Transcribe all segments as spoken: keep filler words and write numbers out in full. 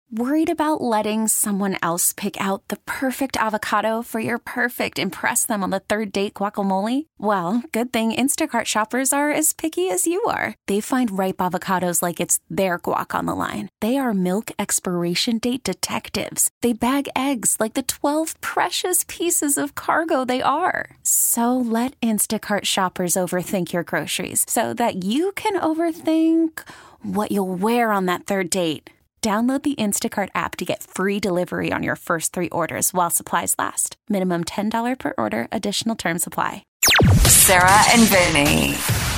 Worried about letting someone else pick out the perfect avocado for your perfect impress them on the third date guacamole? Well, good thing Instacart shoppers are as picky as you are. They find ripe avocados like it's their guac on the line. They are milk expiration date detectives. They bag eggs like the twelve precious pieces of cargo they are. So let Instacart shoppers overthink your groceries so that you can overthink what you'll wear on that third date. Download the Instacart app to get free delivery on your first three orders while supplies last. Minimum ten dollars per order. Additional terms apply. Sarah and Vinny.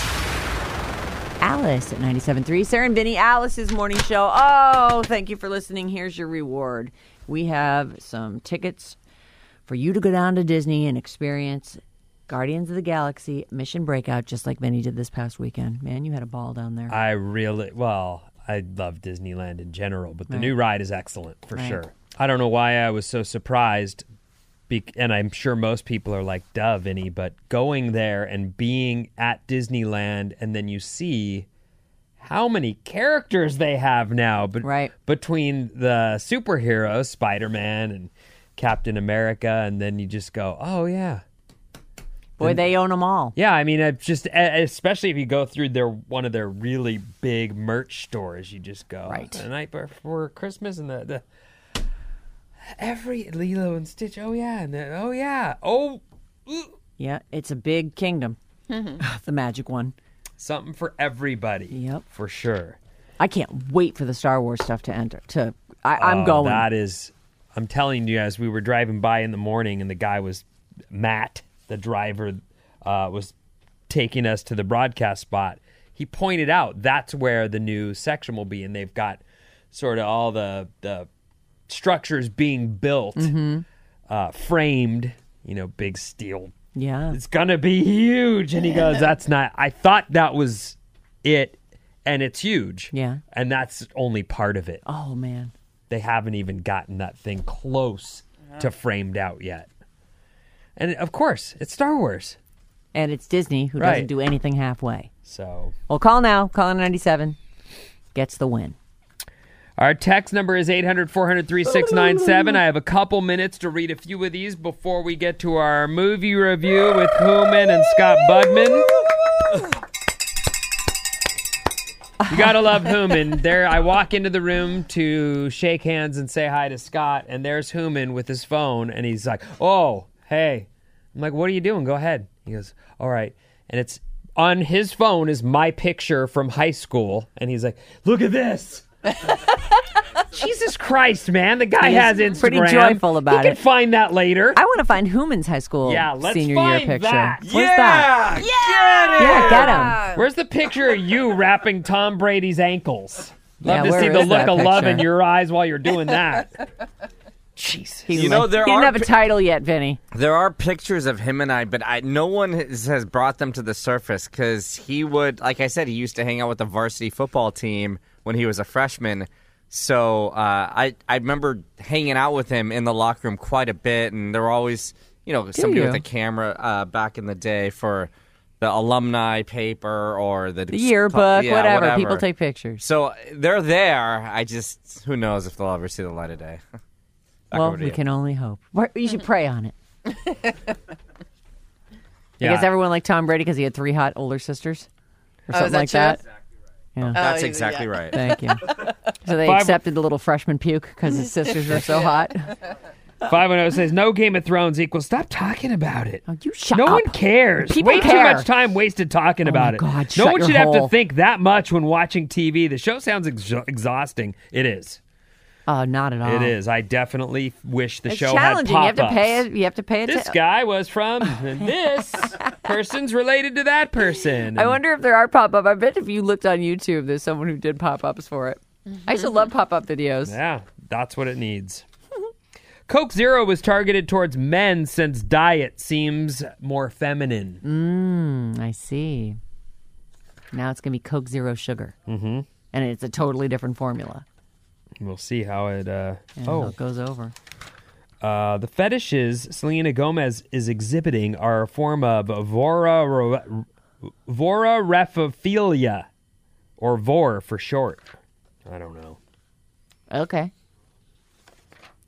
Alice at ninety-seven point three. Sarah and Vinny, Alice's morning show. Oh, thank you for listening. Here's your reward. We have some tickets for you to go down to Disney and experience Guardians of the Galaxy Mission Breakout, just like Vinny did this past weekend. Man, you had a ball down there. I really, well... I love Disneyland in general, but the right. new ride is excellent for right. sure. I don't know why I was so surprised, be- and I'm sure most people are like, duh, Vinny, but going there and being at Disneyland, and then you see how many characters they have now be- right. between the superheroes, Spider-Man and Captain America, and then you just go, oh, yeah. Boy, And, they own them all. Yeah, I mean, it's just especially if you go through their one of their really big merch stores, you just go right. the night before Christmas and the, the every Lilo and Stitch. Oh yeah, and the, oh yeah, oh ooh. Yeah, it's a big kingdom, the magic one. Something for everybody. Yep, for sure. I can't wait for the Star Wars stuff to enter. To I, I'm oh, going. That is, I'm telling you, as we were driving by in the morning, and the guy was Matt. The driver uh, was taking us to the broadcast spot. He pointed out that's where the new section will be, and they've got sort of all the the structures being built, mm-hmm. uh, framed, you know, big steel. Yeah. It's going to be huge. And he goes, that's not, I thought that was it, and it's huge. Yeah. And that's only part of it. Oh, man. They haven't even gotten that thing close uh-huh. to framed out yet. And, of course, it's Star Wars. And it's Disney, who right. doesn't do anything halfway. So. Well, call now. Call in ninety-seven. Gets the win. Our text number is eight hundred, four hundred, three six nine seven. I have a couple minutes to read a few of these before we get to our movie review with Hooman and Scott Bugman. You gotta love Hooman. There, I walk into the room to shake hands and say hi to Scott, and there's Hooman with his phone, and he's like, oh, hey. I'm like, what are you doing? Go ahead. He goes, all right. And it's on his phone is my picture from high school, and he's like, look at this. Jesus Christ, man. The guy He's has Instagram. Pretty joyful about he it. can find that later. I want to find Hooman's high school yeah, let's senior find year picture. That. What's yeah, that? Yeah, get it. Yeah, get him. Where's the picture of you wrapping Tom Brady's ankles? Love Yeah, to see where the is look that of love in picture? your eyes while you're doing that. Jesus. He You know, like, there he didn't are have a pi- title yet, Vinny. There are pictures of him and I, but I, no one has, has brought them to the surface because he would, like I said, he used to hang out with the varsity football team when he was a freshman. So uh, I I remember hanging out with him in the locker room quite a bit, and there were always, you know, somebody you? with a camera uh, back in the day for the alumni paper or the, The yearbook, yeah, whatever. whatever. People take pictures. So they're there. I just, who knows if they'll ever see the light of day. Back Well, over to we you. can only hope. You should pray on it. I Yeah. guess everyone liked Tom Brady because he had three hot older sisters or Oh, something is that like true? that. Yeah. That's Oh, exactly yeah. right. Thank you. So they Five- accepted the little freshman puke because his sisters were so hot. five one zero says, no Game of Thrones equals. Stop talking about it. Oh, you shut no up. one cares. People Way care. too much time wasted talking Oh about my it. God, no shut one your should have to hole. think that much when watching T V. The show sounds ex- exhausting. It is. Oh, not at all. It is. I definitely wish the It's show challenging. had You have to pop-ups. pay it. You have to pay it. This guy was from this person's related to that person. I wonder if there are pop up. I bet if you looked on YouTube, there's someone who did pop ups for it. I used to love pop up videos. Yeah, that's what it needs. Coke Zero was targeted towards men since diet seems more feminine. Mm, I see. Now it's gonna be Coke Zero sugar, Mm-hmm. and it's a totally different formula. We'll see how it. Uh, And how oh, it goes over. uh, the fetishes Selena Gomez is exhibiting are a form of vora vorarophilia, or vor for short. I don't know. Okay.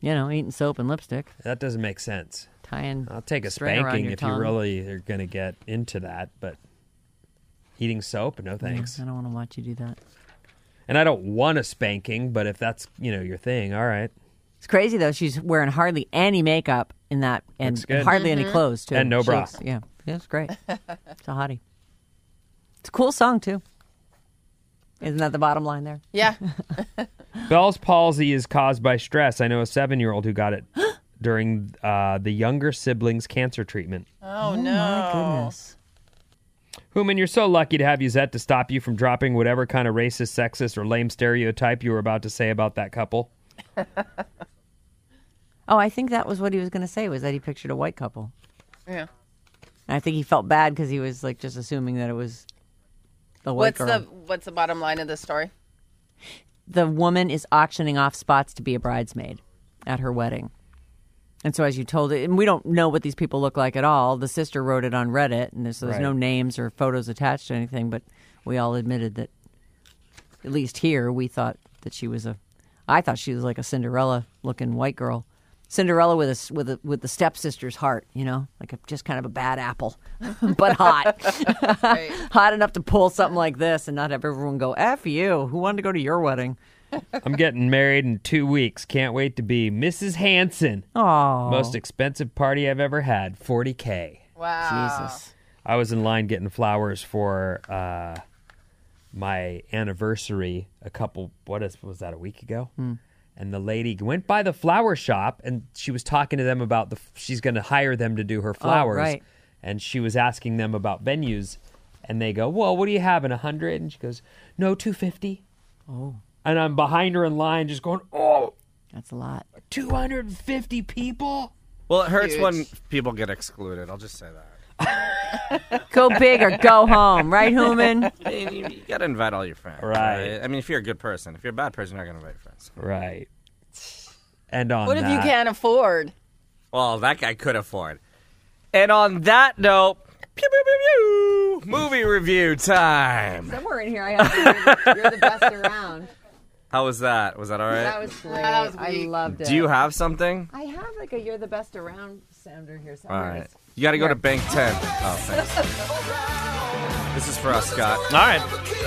You know, eating soap and lipstick, That doesn't make sense. tying. I'll take a string around spanking your if tongue. you really are going to get into that, but eating soap, no thanks. I don't want to watch you do that. And I don't want a spanking, but if that's, you know, your thing, all right. It's crazy though. She's wearing hardly any makeup in that, and Looks good. hardly any clothes too. And no She bra. looks- yeah, yeah, it's great. It's a hottie. It's a cool song too. Isn't that the bottom line there? Yeah. Bell's palsy is caused by stress. I know a seven-year-old who got it during uh, the younger sibling's cancer treatment. Oh, no. My goodness. Human, you're so lucky to have Yuzette to stop you from dropping whatever kind of racist, sexist, or lame stereotype you were about to say about that couple. Oh, I think that was what he was going to say, was that he pictured a white couple. Yeah. And I think he felt bad because he was like just assuming that it was the white What's girl. the What's the bottom line of the story? The woman is auctioning off spots to be a bridesmaid at her wedding. And so as you told it, and we don't know what these people look like at all. The sister wrote it on Reddit, and there's, so there's Right. no names or photos attached to anything, but we all admitted that, at least here, we thought that she was a, I thought she was like a Cinderella-looking white girl. Cinderella with a, with a, with the stepsister's heart, you know, like a, just kind of a bad apple, but hot. Right. Hot enough to pull something like this and not have everyone go, F you, who wanted to go to your wedding? I'm getting married in two weeks. Can't wait to be Missus Hanson. Oh, Most expensive party I've ever had, forty K. Wow. Jesus. I was in line getting flowers for uh, my anniversary a couple, what is, was that, a week ago? And the lady went by the flower shop, and she was talking to them about the, she's going to hire them to do her flowers. right. And she was asking them about venues, and they go, well, what do you have, in one hundred? And she goes, no, two fifty. Oh, And I'm behind her in line just going, oh, that's a lot. two hundred fifty people? Well, it hurts Huge. when people get excluded. I'll just say that. Go big or go home, right, Human? I mean, you, you got to invite all your friends. Right. I mean, if you're a good person. If you're a bad person, you're not going to invite your friends. Right. And on What if you that- can't afford? Well, that guy could afford. And on that note, pew, pew, pew, pew, movie review time. Somewhere in here, I have to you're, you're the best around. How was that? Was that all right? That was great. That was I weak. loved it. Do you have something? I have like a "You're the best around" sounder here All somewhere. right. You got to go to Bank ten. Oh, thanks. This is for us, Scott. All right.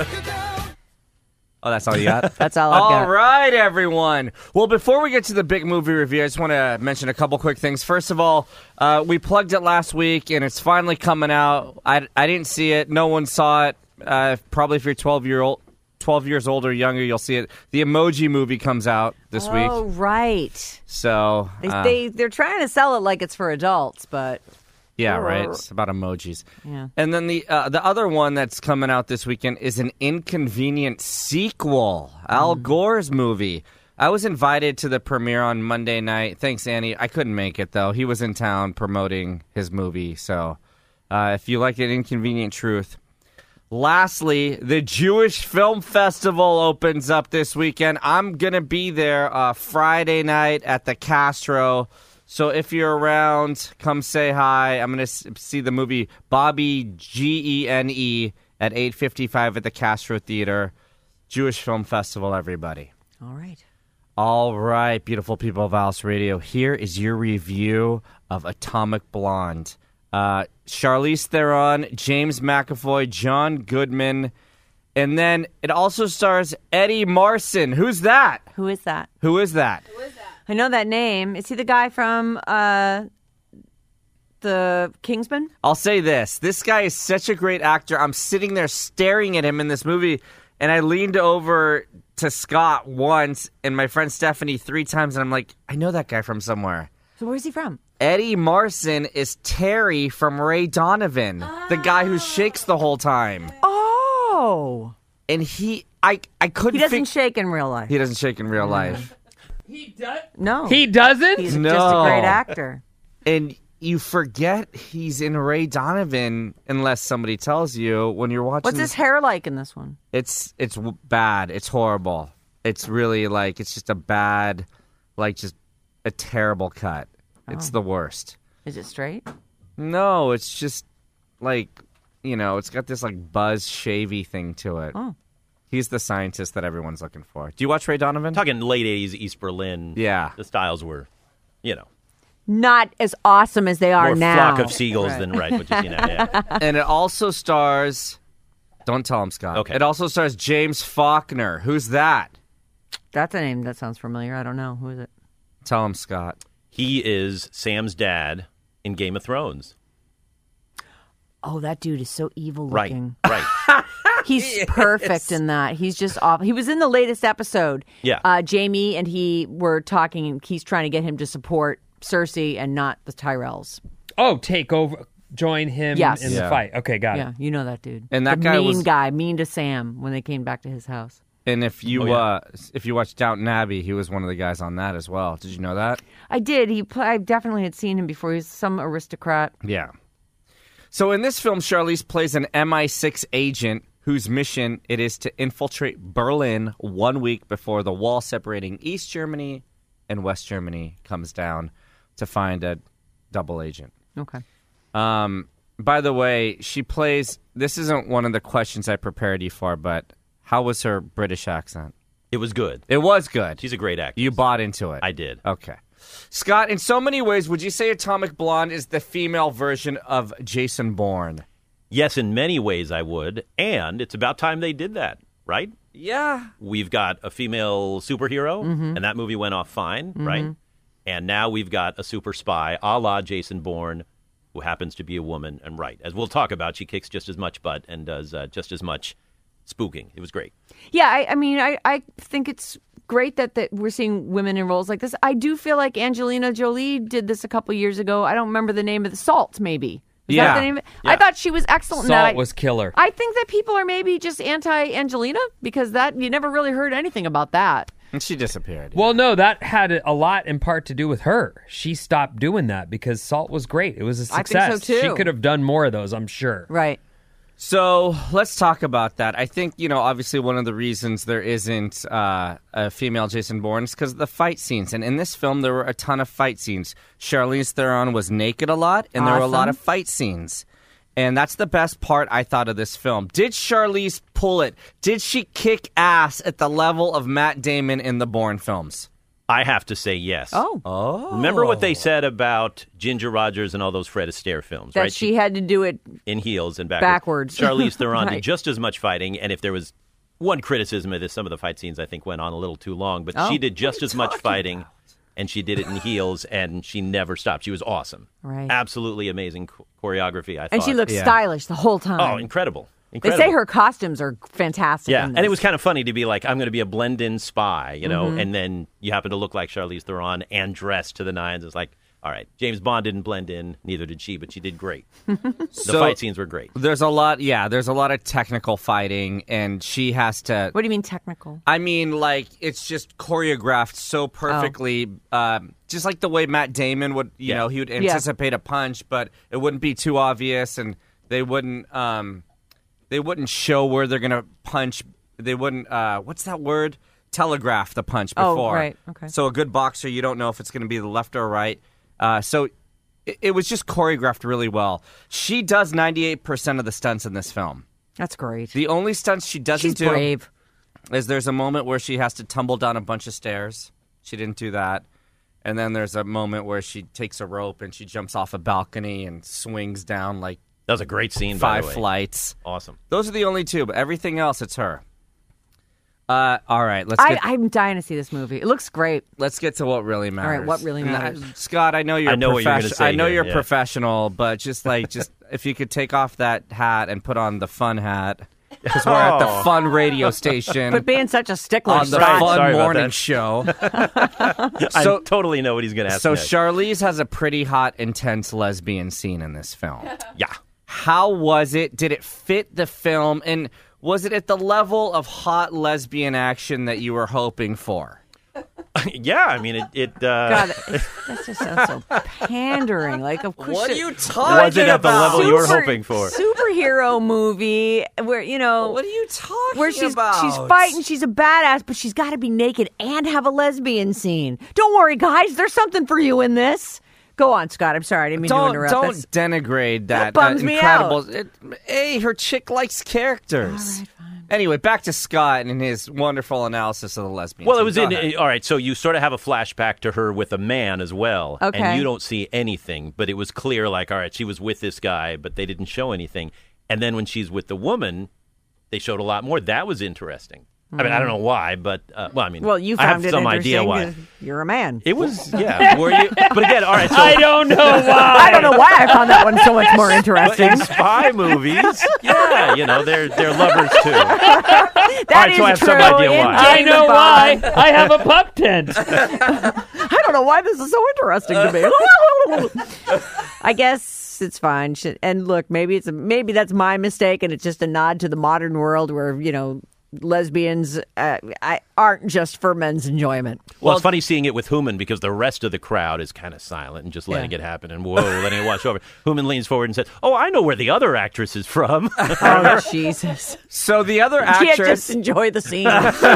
Oh, that's all you got? That's all I've All got. right, everyone. Well, before we get to the big movie review, I just want to mention a couple quick things. First of all, uh, we plugged it last week, and it's finally coming out. I, I didn't see it. No one saw it. Uh, probably if you're twelve year old, twelve years old or younger, you'll see it. The Emoji Movie comes out this Oh, week. right. So, They, uh, they they're trying to sell it like it's for adults, but yeah, right. It's about emojis. yeah. And then the uh, the other one that's coming out this weekend is an Inconvenient sequel, Al Gore's movie. I was invited to the premiere on Monday night. Thanks, Annie. I couldn't make it, though. He was in town promoting his movie. So uh, if you like an Inconvenient Truth. Lastly, the Jewish Film Festival opens up this weekend. I'm going to be there uh, Friday night at the Castro. So if you're around, come say hi. I'm going to see the movie Bobby, G E N E, at eight fifty-five at the Castro Theater. Jewish Film Festival, everybody. All right. All right, beautiful people of Alice Radio. Here is your review of Atomic Blonde. Uh, Charlize Theron, James McAvoy, John Goodman, and then it also stars Eddie Marsan. Who's that? Who is that? Who is that? I know that name. Is he the guy from uh, the Kingsman? I'll say this. This guy is such a great actor. I'm sitting there staring at him in this movie, and I leaned over to Scott once and my friend Stephanie three times, and I'm like, I know that guy from somewhere. So where's he from? Eddie Marsan is Terry from Ray Donovan, the guy who shakes the whole time. Oh, And he, I, I couldn't he doesn't fig- shake in real life. He doesn't shake in real life. He does. No, He doesn't. he's No. just a great actor. And you forget he's in Ray Donovan unless somebody tells you when you're watching. What's his hair like in this one? It's it's w- bad. It's horrible. It's really like it's just a bad, like just a terrible cut. It's the worst. Is it straight? No, it's just like you know, it's got this like buzz shavy thing to it. Oh. He's the scientist that everyone's looking for. Do you watch Ray Donovan? Talking late eighties East Berlin. Yeah. The styles were you know, Not as awesome as they are more now. flock of seagulls than right what you see now. Yeah. And it also stars. Don't tell him, Scott. Okay. It also stars James Faulkner. Who's that? That's a name that sounds familiar. I don't know. Who is it? Tell him, Scott. He is Sam's dad in Game of Thrones. Oh, that dude is so evil Right, looking. right. He's perfect in that. He's just off. He was in the latest episode. Yeah. Uh, Jamie and he were talking, and he's trying to get him to support Cersei and not the Tyrells. Oh, take over, join him Yes. in Yeah. the fight. Okay, got Yeah, it. you know that dude. And that the guy mean was- guy, mean to Sam when they came back to his house. And if you Oh, yeah. uh, if you watch Downton Abbey, he was one of the guys on that as well. Did you know that? I did. He, pl- I definitely had seen him before. He's some aristocrat. Yeah. So in this film, Charlize plays an M I six agent whose mission it is to infiltrate Berlin one week before the wall separating East Germany and West Germany comes down to find a double agent. Okay. Um, by the way, she plays. This isn't one of the questions I prepared you for, but how was her British accent? It was good. It was good. She's a great actress. You bought into it. I did. Okay. Scott, in so many ways, would you say Atomic Blonde is the female version of Jason Bourne? Yes, in many ways I would. And it's about time they did that, right? Yeah. We've got a female superhero, and that movie went off fine, right? And now we've got a super spy, a la Jason Bourne, who happens to be a woman. And right, as we'll talk about, she kicks just as much butt and does uh, just as much spooking. It was great. Yeah, I, I mean, I, I think it's great that, that we're seeing women in roles like this. I do feel like Angelina Jolie did this a couple years ago. I don't remember the name of the Salt, maybe. Is Yeah. that the name of it? I Yeah. thought she was excellent in that. Salt I- was killer. I think that people are maybe just anti-Angelina because that you never really heard anything about that. And she disappeared. Well, no, that had a lot in part to do with her. She stopped doing that because Salt was great. It was a I think success. so, too. She could have done more of those, I'm sure. Right. So let's talk about that. I think, you know, obviously one of the reasons there isn't uh, a female Jason Bourne is because of the fight scenes. And in this film, there were a ton of fight scenes. Charlize Theron was naked a lot, and there were a lot Awesome. of fight scenes. And that's the best part, I thought, of this film. Did Charlize pull it? Did she kick ass at the level of Matt Damon in the Bourne films? I have to say yes. Oh. Oh. Remember what they said about Ginger Rogers and all those Fred Astaire films, That right? she had to do it. in heels and backwards. Backwards. Charlize Theron Right. did just as much fighting, and if there was one criticism of this, some of the fight scenes I think went on a little too long, but Oh. she did just as much fighting, and she did it in heels, and she never stopped. She was awesome. Right. Absolutely amazing cho- choreography, I thought. And she looked Yeah. stylish the whole time. Oh, incredible. They Incredible. say her costumes are fantastic. Yeah, in and it this. was kind of funny to be like, I'm going to be a blend-in spy, you know, Mm-hmm. and then you happen to look like Charlize Theron and dressed to the nines. It's like, all right, James Bond didn't blend in, neither did she, but she did great. The So- fight scenes were great. There's a lot, yeah, there's a lot of technical fighting, and she has to... What do you mean technical? I mean, like, it's just choreographed so perfectly, um, just like the way Matt Damon would, you Yeah. know, he would anticipate a punch, but it wouldn't be too obvious, and they wouldn't, um, they wouldn't show where they're gonna punch. They wouldn't, uh, what's that word? Telegraph the punch Oh, before. right, okay. So a good boxer, you don't know if it's gonna be the left or right. Uh, so it, it was just choreographed really well. She does ninety-eight percent of the stunts in this film. That's great. The only stunts she doesn't She's do brave. is there's a moment where she has to tumble down a bunch of stairs. She didn't do that. And then there's a moment where she takes a rope and she jumps off a balcony and swings down like That was a great scene, by five the way. flights. Awesome. Those are the only two, but everything else, it's her. Uh, all right, let's I, get I'm dying to see this movie. It looks great. let's get to what really matters. right, what really And, uh, matters. Scott, I know you're I know what you're gonna profession- say I know here, you're yeah. professional, but just like just if you could take off that hat and put on the fun hat, because we're at the fun radio station. But being such a stickler. on the Sorry- fun sorry about morning that. show. I So- totally know what he's going to ask So next. Charlize has a pretty hot, intense lesbian scene in this film. yeah. How was it? Did it fit the film? And was it at the level of hot lesbian action that you were hoping for? yeah, I mean, it... it uh, God, that just sounds so pandering. Like, of course. What are it- you talking Was it at the about? level you were Super- hoping for? Superhero movie where, you know. What are you talking Where she's about? she's fighting, she's a badass, but she's got to be naked and have a lesbian scene. Don't worry, guys. There's something for you in this. Go on, Scott. I'm sorry, I didn't mean to Don't interrupt. don't That's- denigrate that. That bums uh, me incredible. It, hey, her chick likes characters. All right, fine. Anyway, back to Scott and his wonderful analysis of the lesbian. Well, it scene. was Go in. ahead. All right, so you sort of have a flashback to her with a man as well, Okay. and you don't see anything, but it was clear, like, all right, she was with this guy, but they didn't show anything. And then when she's with the woman, they showed a lot more. That was interesting. I mean, I don't know why, but uh, well, I mean, Well, you I have found it some interesting. idea why. 'cause You're a man. It was, yeah. Were you? But again, all right. So, I don't know why. I don't know why I found that one so much more but interesting. in spy movies, yeah, you know, they're they're lovers too. That All right, is so I have true. some idea in why. I James know why. Bond. I have a pup tent. I don't know why this is so interesting to me. I guess it's fine. Should- And look, maybe it's a, maybe that's my mistake, and it's just a nod to the modern world where you know lesbians uh, I, aren't just for men's enjoyment. Well, it's funny seeing it with Human because the rest of the crowd is kind of silent and just letting Yeah. it happen. And whoa, letting it wash over. Human leans forward and says, "Oh, I know where the other actress is from." Oh Jesus! So the other You can't actress, just enjoy the scene.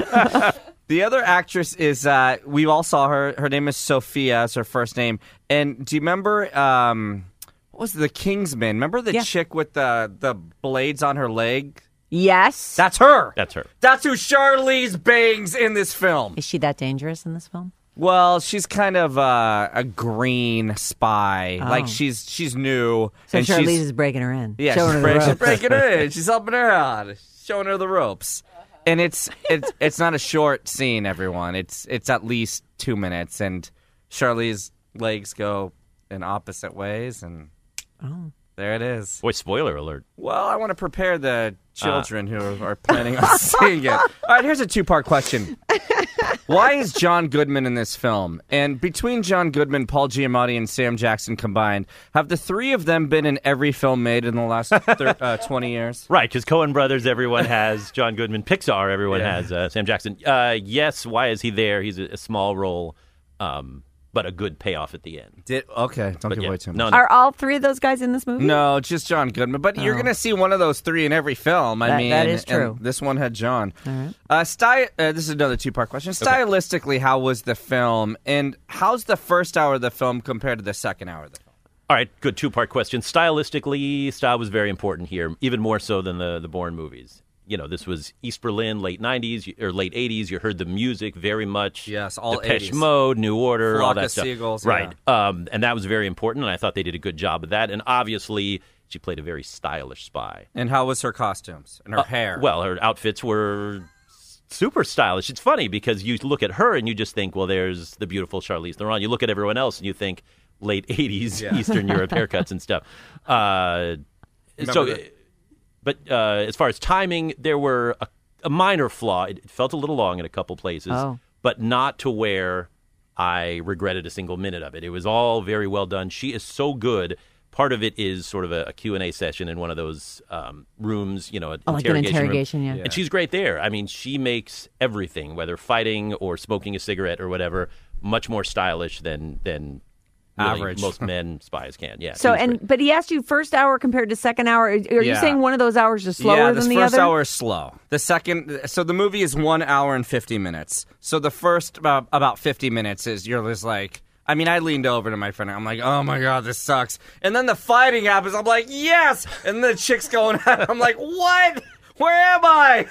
the other actress is uh, we all saw her. Her name is Sophia. Is her first name. And do you remember? Um, what was the Kingsman? Remember the Yeah. chick with the the blades on her leg? Yes. That's her. That's her. That's who Charlize bangs in this film. Is she that dangerous in this film? Well, she's kind of uh, a green spy. Oh. Like she's she's new. So and Charlize she's, is breaking her in. yeah, showing she's, her break- the she's ropes. breaking her in. She's helping her out, showing her the ropes. And it's it's it's not a short scene, everyone. It's it's at least two minutes, and Charlize's legs go in opposite ways, and Oh. there it is. Boy, spoiler alert. Well, I want to prepare the children who are planning on seeing it. All right, here's a two-part question. Why is John Goodman in this film? And between John Goodman, Paul Giamatti, and Sam Jackson combined, have the three of them been in every film made in the last thir- uh, twenty years? Right, because Coen Brothers, everyone has. John Goodman, Pixar, everyone Yeah. has. Uh, Sam Jackson. Uh, yes, why is he there? He's a, a small role, um, but a good payoff at the end. Did okay, don't But give yeah, away too much. no, no. Are all three of those guys in this movie? No, just John Goodman. But you're Oh. going to see one of those three in every film. I That- mean, that is and true. this one had John. All right. Uh, sty- uh, this is another two-part question. Stylistically, how was the film, and how's the first hour of the film compared to the second hour of the film? All right, good two-part question. Stylistically, style was very important here, even more so than the, the Bourne movies. You know, this was East Berlin, late nineties or late eighties. You heard the music very much. Yes, all Depeche eighties. Mode, New Order, Flock all that of stuff. Seagulls, right. Um, and that was very important, and I thought they did a good job of that. And obviously, she played a very stylish spy. And how was her costumes and her Uh, hair? Well, her outfits were super stylish. It's funny because you look at her and you just think, well, there's the beautiful Charlize Theron. You look at everyone else and you think late eighties Yeah. Eastern Europe haircuts and stuff. Uh, so, Remember the- but uh, as far as timing, there were a, a minor flaw. It felt a little long in a couple places, Oh. but not to where I regretted a single minute of it. It was all very well done. She is so good. Part of it is sort of a, a Q and A session in one of those um, rooms, you know, an Oh, like an interrogation room. interrogation, yeah. And she's great there. I mean, she makes everything, whether fighting or smoking a cigarette or whatever, much more stylish than than really Average. most men spies can. Yeah. So she was and great. but he asked you first hour compared to second hour. Are you Yeah. saying one of those hours is slower yeah, than the the first other? hour is slow. The second, so the movie is one hour and fifty minutes. So the first about, about fifty minutes is you're just like, I mean, I leaned over to my friend. I'm like, oh my god, this sucks. And then the fighting happens. I'm like, yes. And the chick's going at it. I'm like, what? Where am I?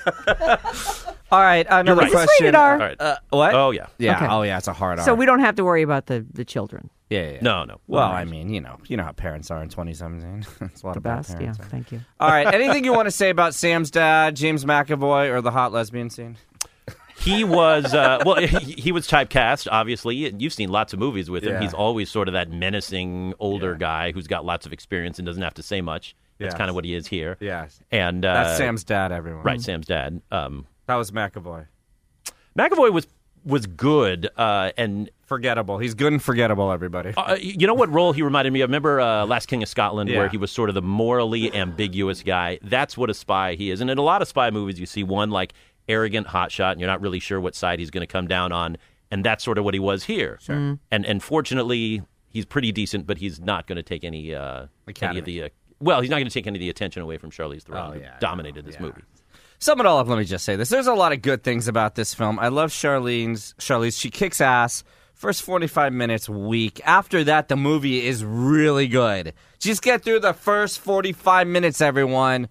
All right, another right. Is this question. rated R? All right. Uh, what? Oh, yeah. Yeah. Okay. Oh yeah, it's a hard R. So we don't have to worry about the, the children. Yeah, yeah, yeah. No, no. Well, All I right. mean, you know, you know how parents are in twenty seventeen. It's a lot The of bad best. Yeah. parents. Thank you. All right. Anything you want to say about Sam's dad, James McAvoy, or the hot lesbian scene? He was, uh, well, he, he was typecast, obviously. And you've seen lots of movies with him. Yeah. He's always sort of that menacing older Yeah. guy who's got lots of experience and doesn't have to say much. That's Yes. kind of what he is here. Yes. And uh, That's Sam's dad, everyone. Right, Sam's dad. Um, That was McAvoy. McAvoy was was good, uh, and Forgettable. He's good and forgettable, everybody. uh, you know what role he reminded me of? Remember uh, Last King of Scotland, Yeah. where he was sort of the morally ambiguous guy? That's what a spy he is. And in a lot of spy movies, you see one like arrogant hotshot, and you're not really sure what side he's going to come down on, and that's sort of what he was here. Sure. And and fortunately, he's pretty decent, but he's not going to take any uh, any Academy. of the uh, well, he's not going to take any of the attention away from Charlize Theron, Oh, who yeah, dominated no, this yeah. movie. Sum it all up, let me just say this. There's a lot of good things about this film. I love Charlene's. Charlize, she kicks ass. First forty-five minutes, weak. After that, the movie is really good. Just get through the first forty-five minutes, everyone.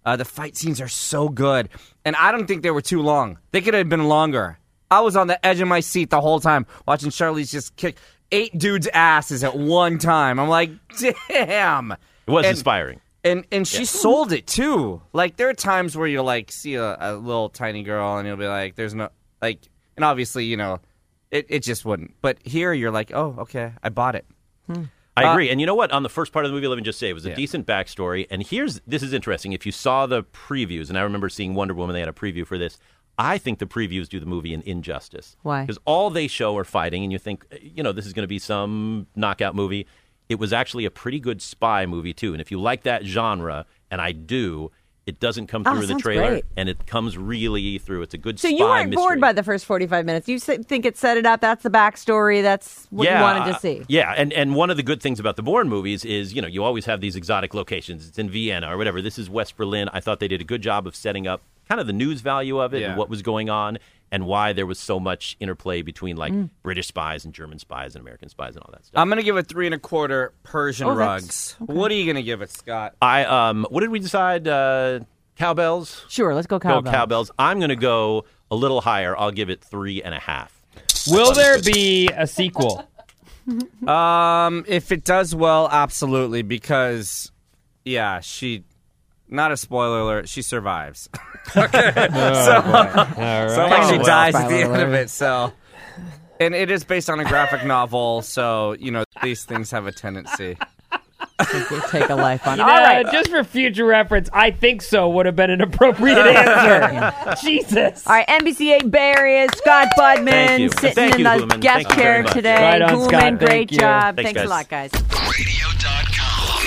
Uh, the fight scenes are so good. And I don't think they were too long. They could have been longer. I was on the edge of my seat the whole time watching Charlize just kick eight dudes' asses at one time. I'm like, damn. It was and, inspiring. And and she yeah. sold it, too. Like, there are times where you'll, like, see a, a little tiny girl and you'll be like, there's no, like, and obviously, you know, it, it just wouldn't. But here you're like, oh, okay, I bought it. Hmm. I Uh, agree. And you know what? On the first part of the movie, let me just say, it was a Yeah. decent backstory. And here's, this is interesting. If you saw the previews, and I remember seeing Wonder Woman, they had a preview for this. I think the previews do the movie an injustice. Why? Because all they show are fighting, and you think, you know, this is going to be some knockout movie. It was actually a pretty good spy movie, too. And if you like that genre, and I do, it doesn't come Oh, through in the sounds trailer, great. and it comes really through. It's a good So spy you weren't mystery. bored by the first forty-five minutes. You s- think it set it up. That's the backstory. That's what you wanted to see. Yeah, and, and one of the good things about the Bourne movies is, you know, you always have these exotic locations. It's in Vienna or whatever. This is West Berlin. I thought they did a good job of setting up kind of the news value of it Yeah. and what was going on and why there was so much interplay between, like, Mm. British spies and German spies and American spies and all that stuff. I'm going to give it three and a quarter Persian Oh, that's- rugs. What are you going to give it, Scott? I um, what did we decide? Uh, cowbells? Sure, let's go cowbells. Go cowbells. I'm going to go a little higher. I'll give it three and a half. Will there be a sequel? Um, if it does well, absolutely, because, yeah, she, not a spoiler alert, she survives. okay. so, All right. so like she well, dies at spoiler the end of alert. it, so. And it is based on a graphic novel, so, you know, these things have a tendency. They take a life on. You All know, right. just for future reference, I think so would have been an appropriate answer. Jesus. All right, N B C eight Bay Area, Scott Budman Thank you. sitting Thank in you, the Hooman. guest Thank you chair very much. today. Right on, Hooman, Scott. Thank great you. job. Thanks, Thanks, guys. a lot, guys. radio dot com.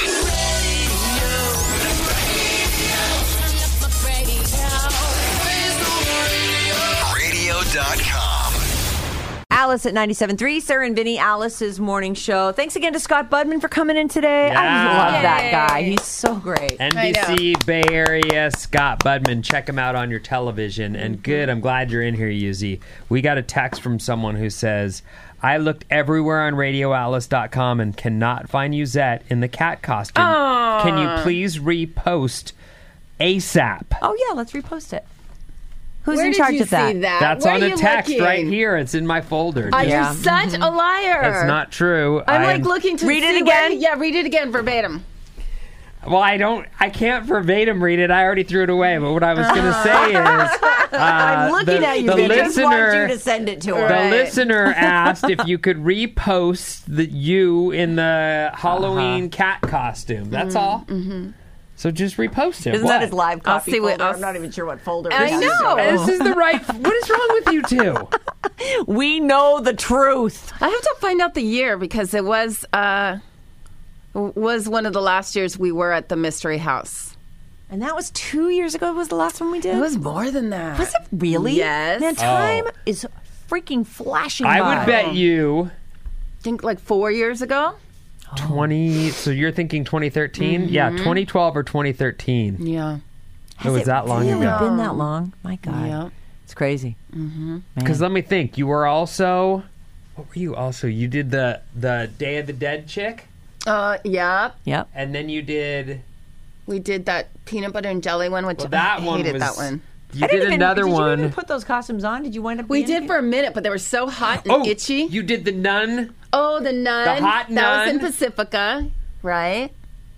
radio dot com. Alice at ninety-seven point three, Sarah and Vinny, Alice's morning show. Thanks again to Scott Budman for coming in today. I Yeah. just love that Yay. guy. He's so great. N B C Bay Area, Scott Budman. Check him out on your television. And good, I'm glad you're in here, Yuzi. We got a text from someone who says, I looked everywhere on radio alice dot com and cannot find Yuzette in the cat costume. Can you please repost ASAP? Oh, yeah, let's repost it. Who's Where in did charge you of that? see that? That's Where on are a you text looking? right here. It's in my folder. Oh, Yeah. you're such a liar. It's not true. I'm I like am- looking to Read it see where- again? yeah, read it again verbatim. Well, I don't. I can't verbatim read it. I already threw it away. But what I was going to say is, uh, I'm looking the, at you, the Vinny. I just want you listener, to send it to her. the Right. listener asked if you could repost the you in the Halloween Uh-huh. cat costume. That's all. Mm-hmm. So just repost it. Isn't What? that his live I'll copy see what- folder? I'll I'm not even sure what folder I it is. know. This is the right. What is wrong with you two? We know the truth. I have to find out the year because it was uh, was one of the last years we were at the Mystery House. And that was two years ago was the last one we did? It was more than that. Was it really? Yes. Man, time Oh. is freaking flashing I by. would bet you I think like four years ago. twenty. So you're thinking twenty thirteen? Mm-hmm. Yeah, twenty twelve or twenty thirteen. Yeah. It was that long really ago. been that long? My God. Yeah. It's crazy. Because let me think. You were also. What were you also? You did the the Day of the Dead chick, Uh, yeah. Yep. and then you did. We did that peanut butter and jelly one, which Well, that I one hated was. that one. You I didn't did even, another did one. you even put those costumes on? Did you wind up We being did for a minute, but they were so hot and oh, itchy. you did the nun. oh, the nun. The hot That was in nun. Pacifica, right?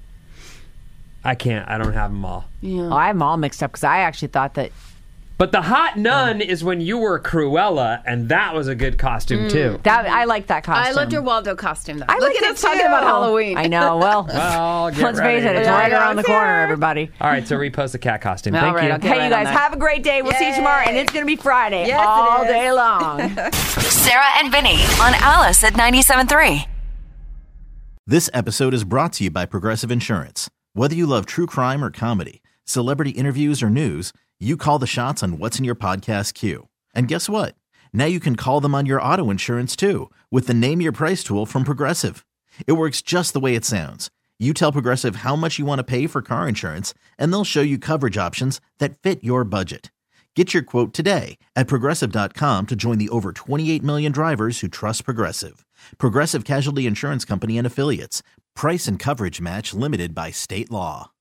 I can't. I don't have them all. Yeah. Oh, I have them all mixed up because I actually thought that. But the hot nun is when you were Cruella, and that was a good costume too. that I like that costume. I loved your Waldo costume, though. I Look liked at it us talking too. about Halloween. I know. Well, Well, get let's ready. face it, it's Yeah, right I around the know. corner, everybody. All right, so repost the cat costume. All Thank right, you. I'll get Hey, right you guys, on that. have a great day. We'll see you tomorrow, and it's going to be Friday Yes, it all is. day long. Sarah and Vinny on Alice at ninety-seven point three. This episode is brought to you by Progressive Insurance. Whether you love true crime or comedy, celebrity interviews or news, you call the shots on what's in your podcast queue. And guess what? Now you can call them on your auto insurance too with the Name Your Price tool from Progressive. It works just the way it sounds. You tell Progressive how much you want to pay for car insurance, and they'll show you coverage options that fit your budget. Get your quote today at Progressive dot com to join the over twenty-eight million drivers who trust Progressive. Progressive Casualty Insurance Company and Affiliates. Price and coverage match limited by state law.